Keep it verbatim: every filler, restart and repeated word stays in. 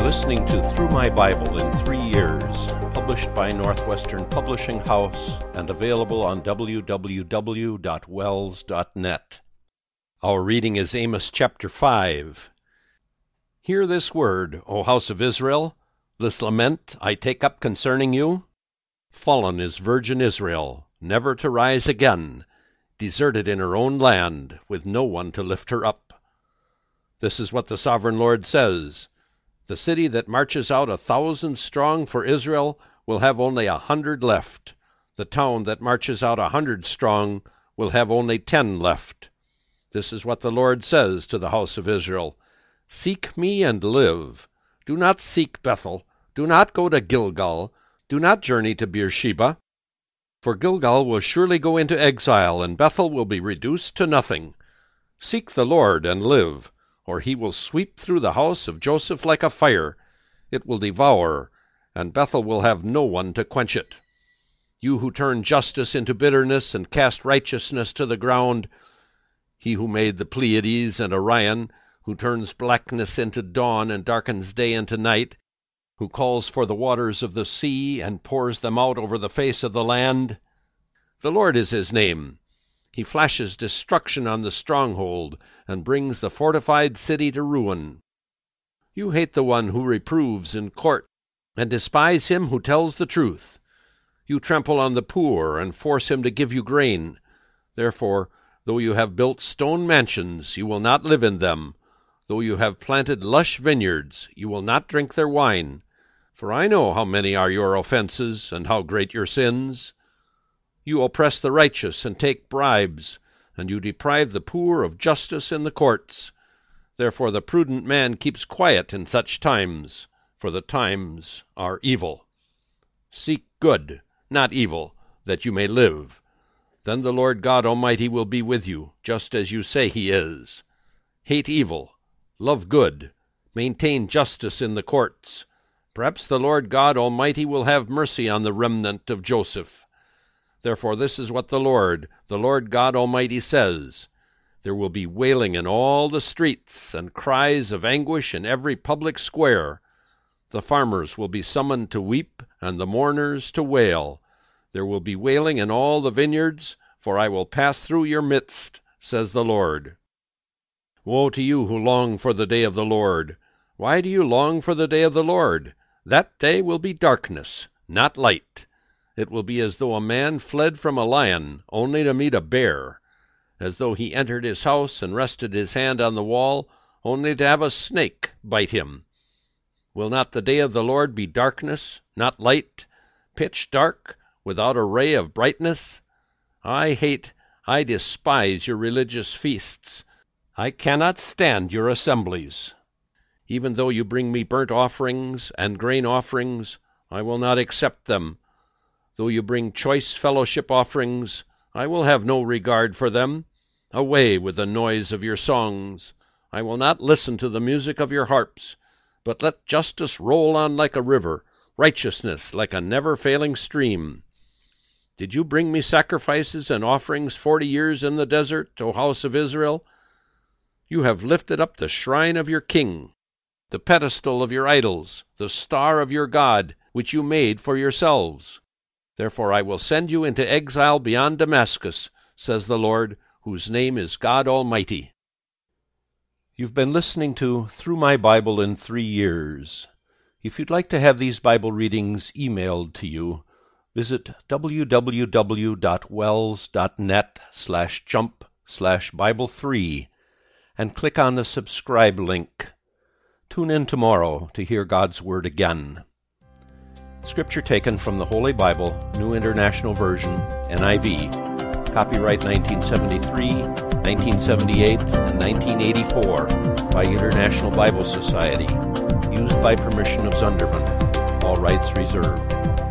listening to Through My Bible in Three Years, published by Northwestern Publishing House and available on w w w dot wells dot net. Our reading is Amos chapter five. Hear this word, O house of Israel, this lament I take up concerning you. Fallen is virgin Israel, never to rise again, deserted in her own land, with no one to lift her up. This is what the sovereign Lord says. The city that marches out a thousand strong for Israel will have only a hundred left. The town that marches out a hundred strong will have only ten left. This is what the Lord says to the house of Israel. Seek me and live. Do not seek Bethel. Do not go to Gilgal. Do not journey to Beersheba. For Gilgal will surely go into exile, and Bethel will be reduced to nothing. Seek the Lord and live, or he will sweep through the house of Joseph like a fire. It will devour, and Bethel will have no one to quench it. You who turn justice into bitterness and cast righteousness to the ground, he who made the Pleiades and Orion, who turns blackness into dawn and darkens day into night, who calls for the waters of the sea and pours them out over the face of the land. The Lord is his name. He flashes destruction on the stronghold and brings the fortified city to ruin. You hate the one who reproves in court and despise him who tells the truth. You trample on the poor and force him to give you grain. Therefore, though you have built stone mansions, you will not live in them. Though you have planted lush vineyards, you will not drink their wine. For I know how many are your offenses and how great your sins. You oppress the righteous and take bribes, and you deprive the poor of justice in the courts. Therefore the prudent man keeps quiet in such times, for the times are evil. Seek good, not evil, that you may live. Then the Lord God Almighty will be with you, just as you say he is. Hate evil, love good, maintain justice in the courts. Perhaps the Lord God Almighty will have mercy on the remnant of Joseph. Therefore this is what the Lord, the Lord God Almighty says. There will be wailing in all the streets, and cries of anguish in every public square. The farmers will be summoned to weep, and the mourners to wail. There will be wailing in all the vineyards, for I will pass through your midst, says the Lord. Woe to you who long for the day of the Lord! Why do you long for the day of the Lord? That day will be darkness, not light. It will be as though a man fled from a lion, only to meet a bear, as though he entered his house and rested his hand on the wall, only to have a snake bite him. Will not the day of the Lord be darkness, not light, pitch dark, without a ray of brightness? I hate, I despise your religious feasts. I cannot stand your assemblies. Even though you bring me burnt offerings and grain offerings, I will not accept them. Though you bring choice fellowship offerings, I will have no regard for them. Away with the noise of your songs. I will not listen to the music of your harps, but let justice roll on like a river, righteousness like a never-failing stream. Did you bring me sacrifices and offerings forty years in the desert, O house of Israel? You have lifted up the shrine of your king, the pedestal of your idols, the star of your God, which you made for yourselves. Therefore I will send you into exile beyond Damascus, says the Lord, whose name is God Almighty. You've been listening to Through My Bible in Three Years. If you'd like to have these Bible readings emailed to you, visit w w w dot wells dot net slash jump slash Bible three and click on the subscribe link. Tune in tomorrow to hear God's Word again. Scripture taken from the Holy Bible, New International Version, N I V. Copyright nineteen seventy-three, nineteen seventy-eight, and nineteen eighty-four by International Bible Society. Used by permission of Zunderman. All rights reserved.